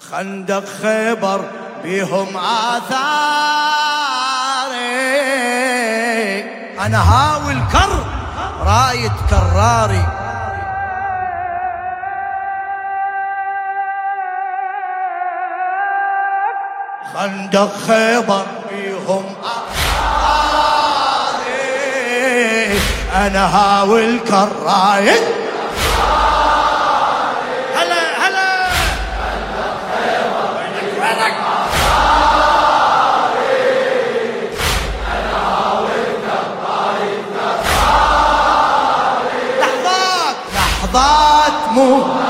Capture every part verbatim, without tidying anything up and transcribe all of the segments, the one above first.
خندق خيبر بيهم آثاري، أنا هاوي الكر راية كراري. خندق خيبر بيهم آثاري، أنا هاوي الكر راية. لحظات مو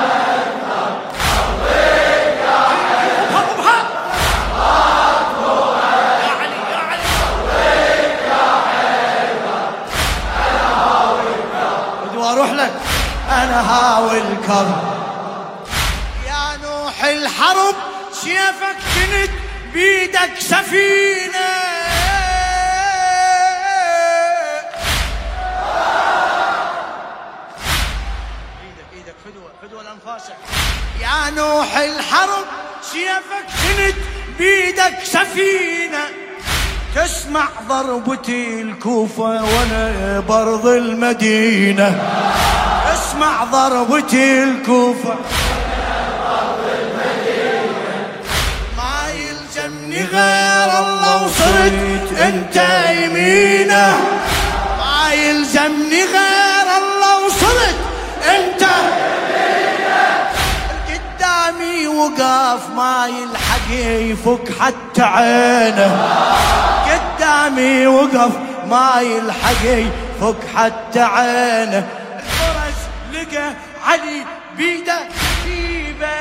واروح لك انا هاوي الكر. يا نوح الحرب سيفك كنت بيدك سفينة، يا نوح الحرب سيفك كنت بيدك سفينة، تسمع ضربتي الكوفة وانا برض المدينة، اسمع ضربتي الكوفة وانا برض المدينة، ما يلزمني غير الله وصرت انت يمينه، ما يلزمني غير الله وصرت انت وقاف ما يلحق يفك حتى عينه، قدامي وقف ما يلحق يفك حتى عينه. الفرس لقى علي بيده كتيبه،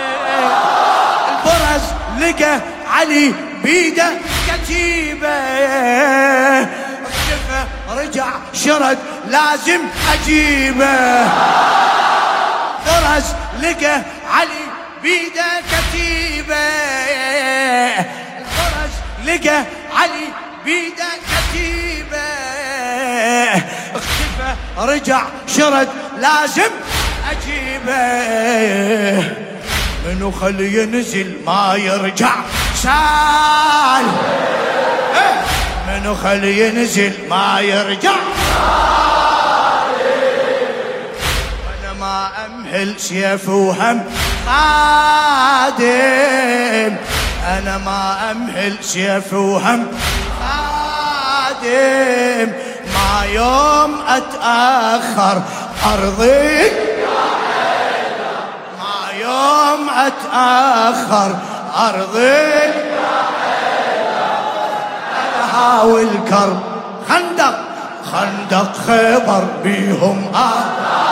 الفرس لقى علي بيده كتيبه، اختفى رجع شرد لازم اجيبه. فرس لقى علي بيده كتيبة، الفرس لقى علي بيده كتيبة، اختفى رجع شرد لازم اجيبه. منو خلي ينزل ما يرجع سال، منو خلي ينزل ما يرجع، ما أمهل سيف وهم خادم، أنا ما أمهل سيف وهم خادم، ما يوم أتأخر أرضيك يا حيدر، ما يوم أتأخر أرضيك يا حيدر، أنا هاوي الكرب. خندق خندق خيبر بيهم آثار،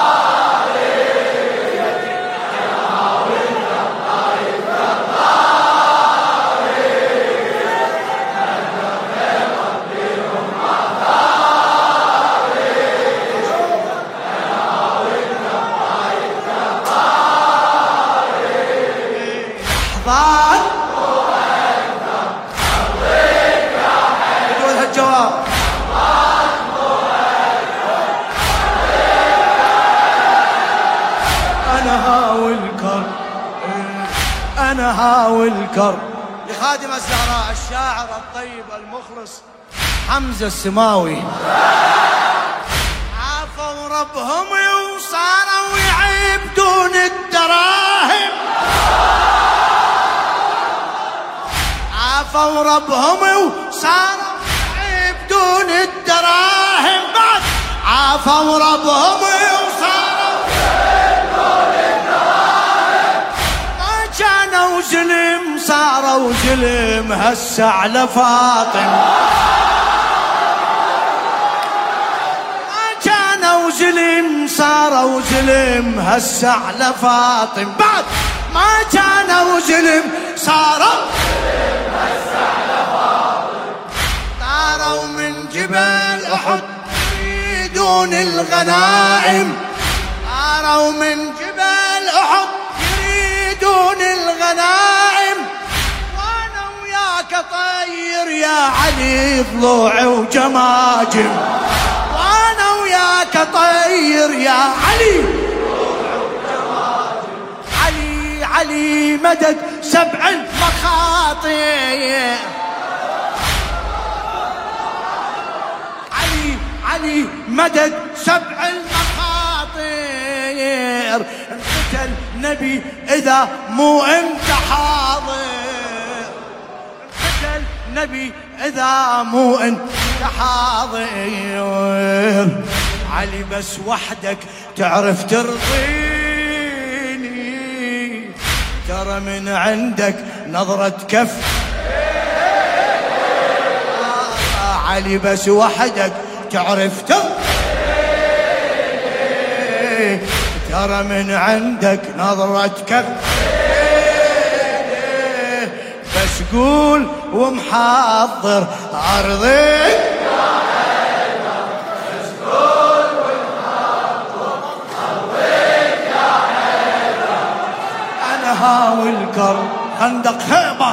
أنا هاوي الكر. لخادم الزهراء الشاعر الطيب المخلص حمزة السماوي، عافوا ربهم وصاروا يعبدون الدراهم، عافوا ربهم وصاروا يعبدون الدراهم، بعد عافوا ربهم وزلم صاروا زلم هسه على فاطم، ما كانوا زلم صاروا زلم هسه على فاطم، بعد ما كانوا زلم صاروا زلم هسه على فاطم، طاروا من جبل أحد يريدون الغنائم، طاروا من جبل أحد يريدون الغنائم، وانا وياك طير يا علي ضلوع وجماجم، وانا وياك طير يا علي ضلوع وجماجم، علي علي مدد سبع المخاطر. علي علي مدد سبع المخاطر. انقتل نبي إذا مو أنت حاضر. انقتل نبي إذا مو أنت حاضر. علي بس وحدك تعرف ترضيني، ترى من عندك نظرة كف. علي بس وحدك تعرف ترضيني، ترى من عندك نظرة كف. بس قول ومحضر أرضيك. هاوي الكرب خندق خيبر.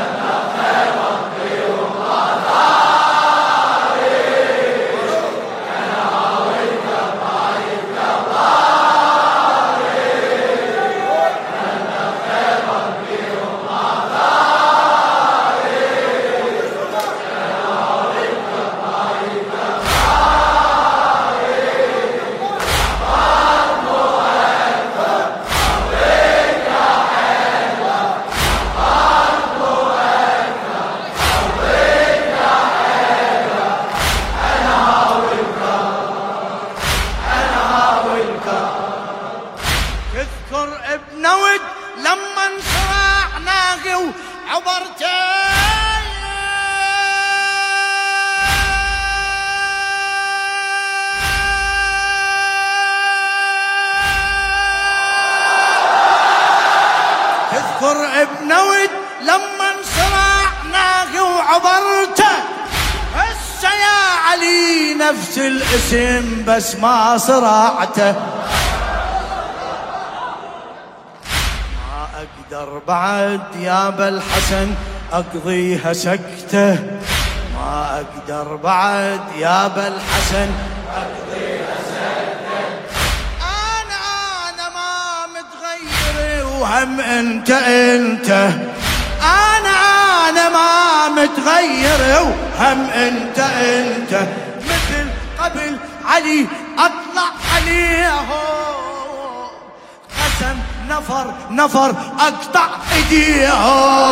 تذكر بنود لما انصرعناه وعبرته. هسه يا علي نفس الاسم بس ما صرعته. ما اقدر بعد يا بالحسن اقضيها سكته. ما اقدر بعد يا بالحسن اقضيها سكته. انا انا ما متغير وهم انت انت. انا انا ما متغير وهم انت انت. مثل قبل علي اطلع عليهم، قسم نفر نفر اقطع ايديهم.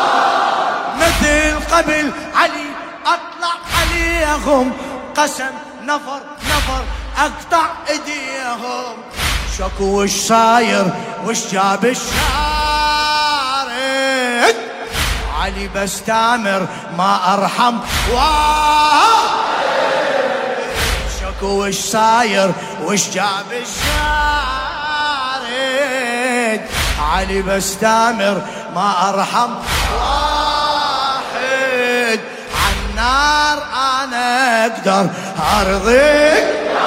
مثل قبل علي اطلع عليهم، قسم نفر نفر اقطع ايديهم. شكو وش صاير وش جاب الشارد. علي بس تامر ما ارحم واحد. شكو وش صاير وش جاب الشارد. علي بس تامر ما ارحم واحد. عالنار انا اقدر ارضيك،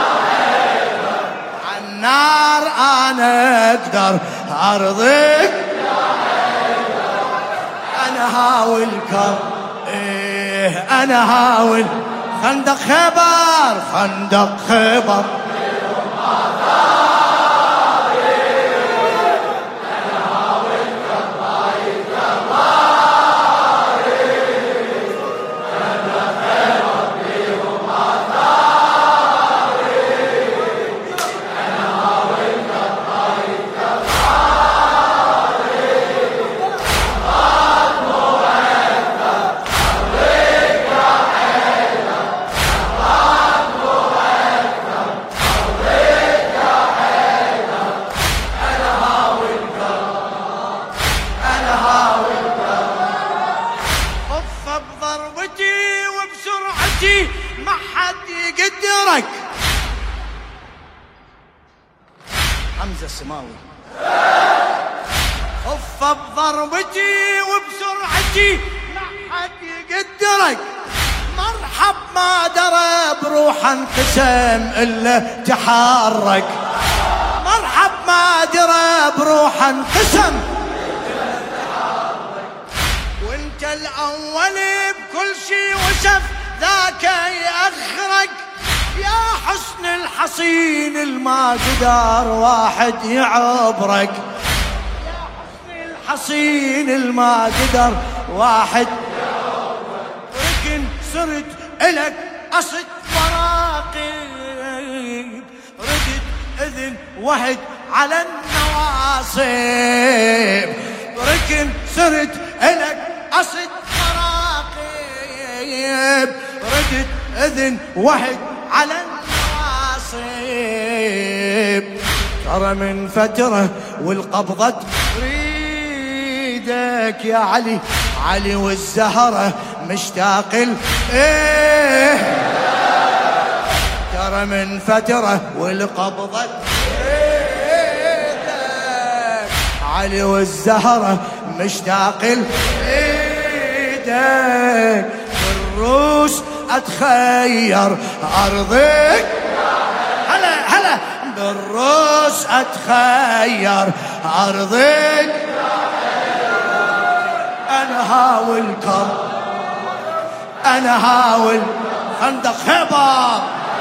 عالنار انا اقدر ارضيك. انا هاوي الكرب ايه انا هاوي خندق خيبر خندق خيبر. ما حد يقدرك. حمزة السماوي خف بضربتي وبسرعتي ما حد يقدرك. مرحب ما درى بروح انقسم الا تحرك. مرحب ما درى بروح انقسم وانت الاول بكل شي وشف ذاك يأخرك. يا حسن الحصين الما قدر واحد يعبرك. يا حسن حصين الما قدر واحد ركن صرت إلك أصد وراقب ردت إذن وحد على النواصب ركن صرت إلك أصد وراقب ردت إذن وحد على النواصب ترى من فترة والقبضة تريدك يا علي علي والزهرة مشتاق ايه ترى من فترة والقبضة تريدك علي والزهرة مشتاق ايدك بالروس اتخير ارضك هلا هلا بالروس اتخير ارضك انا هاول كم انا هاول خندق خيبر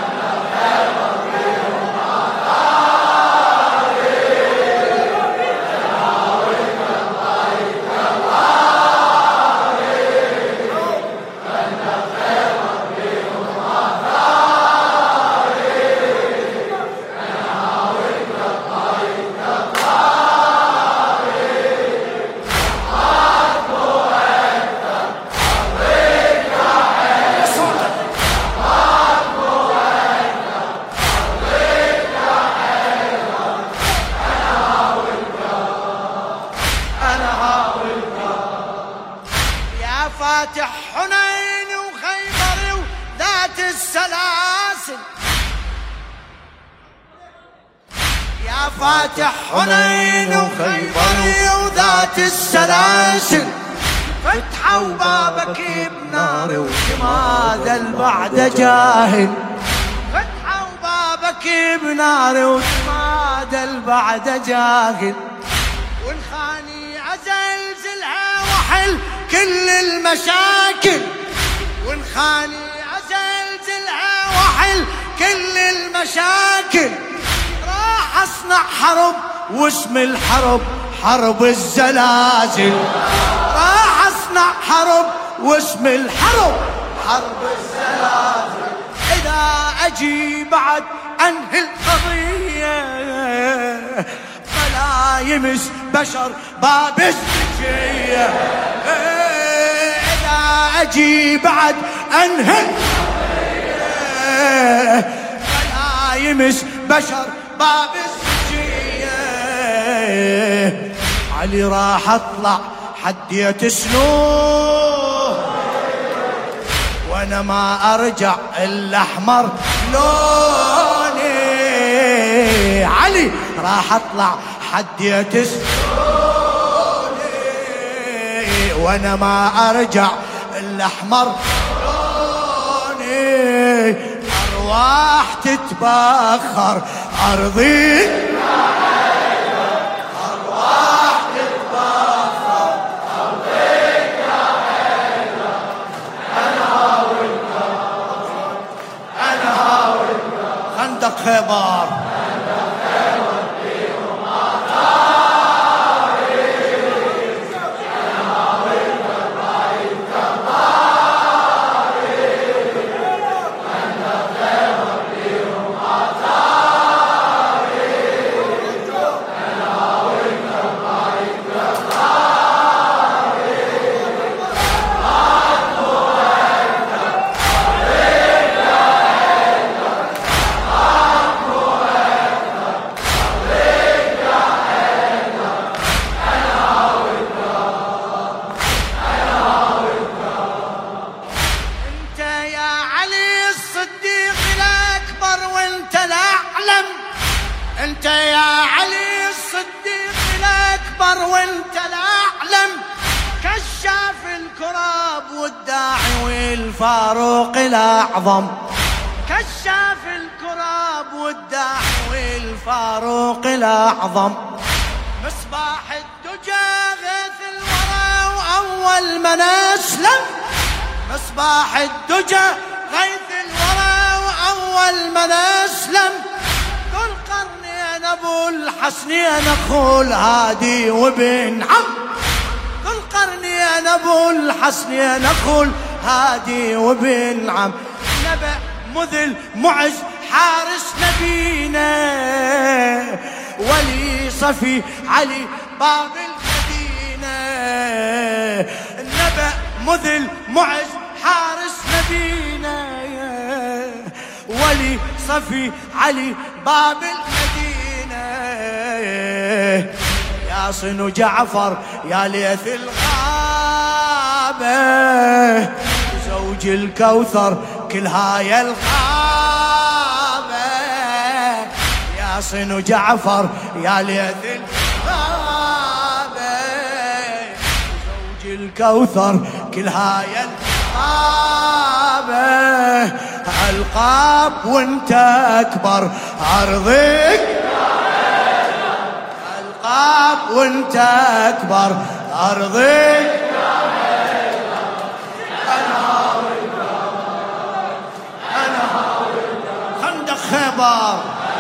فاتح حنين وخيبر وذات السلاسل يا فاتح حنين وخيبر وذات السلاسل فتحوا بابك بنار وماذا البعد جاهل فتحوا بابك بنار وماذا البعد جاهل والخاني أزلزلها وحل كل المشاكل والخاني أزلزلها وحل كل المشاكل راح أصنع حرب واسم الحرب حرب الزلازل راح أصنع حرب واسم الحرب حرب الزلازل إذا أجي بعد أنهي القضية فلا يمس بشر باب السجية أجي بعد أنهي فلا يمس بشر باب السجية علي راح أطلع حديت سنوه وأنا ما أرجع الأحمر لوني علي راح أطلع حديت سنوه وأنا ما أرجع الأحمر لوني أرواح تتبخر أرضي أرواح تتبخر أرضي يا حيدر أنا هاولك أنا هاولك خندق خيبر انت يا علي الصديق الاكبر وانت الاعلم كشاف الكراب والداعي والفاروق الاعظم كشاف الكراب والداعي والفاروق الاعظم مصباح الدجى غيث الورى واول من اسلم مصباح الدجى غيث الورى واول من اسلم ذو القرنين ابو الحسنين اخو الهادي وابن عم ابو الحسن يا نخل هادي وبن عم نبأ مذل معز حارس نبينا ولي صفي علي باب المدينة النبأ مذل معز حارس نبينا ولي صفي علي باب المدينة ياسن جعفر يا ليث الغابة زوج الكوثر كل هاي الغابة ياسن جعفر يا ليث الغابة زوج الكوثر كل هاي الغابة القاب وانت اكبر ارضك القاب وانت اكبر ارضك خيبر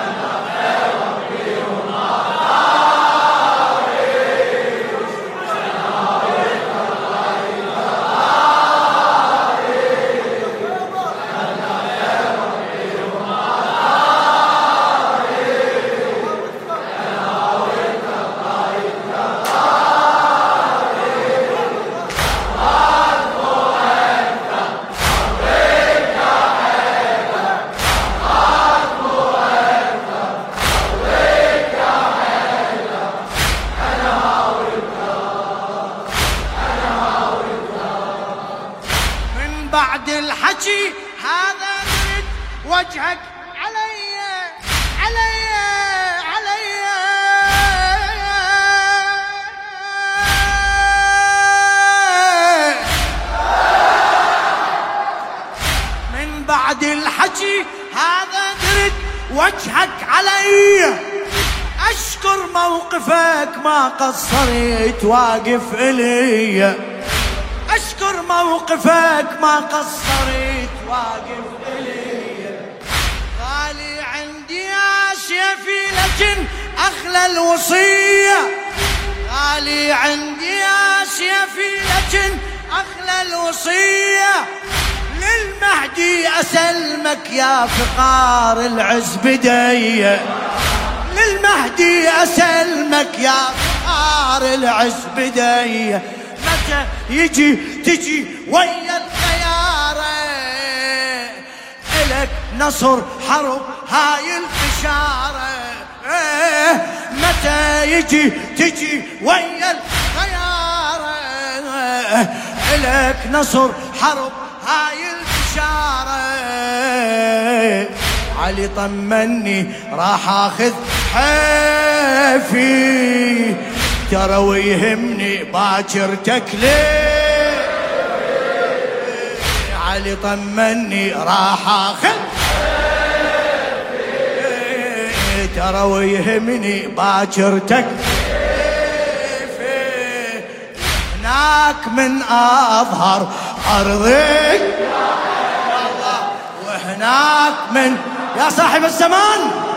بعد الحكي هذا نرد وجهك علي علي علي من بعد الحكي هذا نرد وجهك علي أشكر موقفك ما قصرت واقف إلي أشكر موقفك ما قصرت واقف إلي غالي عندي يا سيفي لكن أخلى الوصية غالي عندي يا سيفي لكن أخلى الوصية للمهدي أسلمك يا فقار العز بدي للمهدي أسلمك يا فقار العز بدي متى يجي تجي ويا الخيارة إلك نصر حرب هاي البشارة متى يجي تجي ويا الخيارة إلك نصر حرب هاي البشارة علي طمني راح اخذ حيفي ترى ويهمني باكر تكليف علي طمني راح اخذ ترى ويهمني باكر تكليف هناك من اظهر ارضك وهناك من يا صاحب الزمان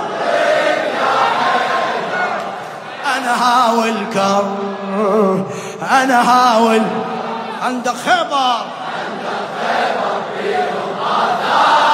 أنا هاول كر أنا هاول عند خيبر عند خيبر في